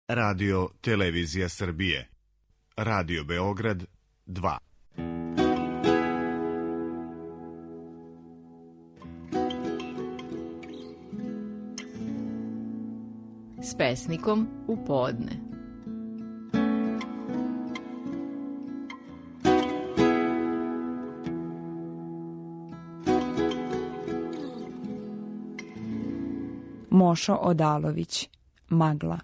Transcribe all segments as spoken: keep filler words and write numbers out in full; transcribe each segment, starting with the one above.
Radio Televizija Srbije. Radio Beograd dva. S pesnikom u podne. Mošo Odalović, Magla.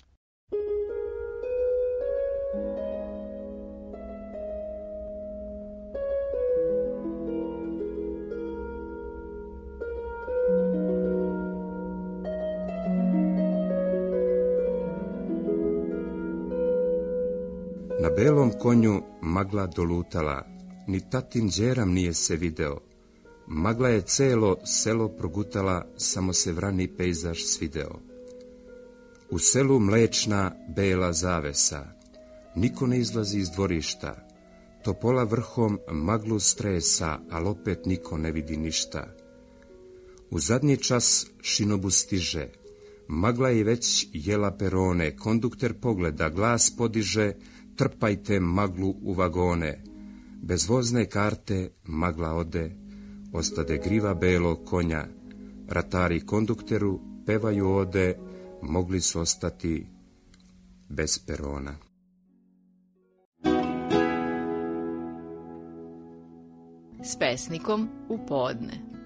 Na belom konju magla dolutala, ni tatin Đeram nije se video. Magla je celo selo progutala, samo se vrani pejzaž svideo. U selu mlečna bela zavesa, niko ne izlazi iz dvorišta. Topola vrhom maglu stresa, al opet niko ne vidi ništa. U zadnji čas šinobus stiže, magla je već jela perone, kondukter pogleda, glas podiže, trpajte maglu u vagone. Bez vozne karte magla ode, ostade griva belog konja. Ratari kondukteru pevaju ode, mogli su ostati bez perona. S pesnikom u podne.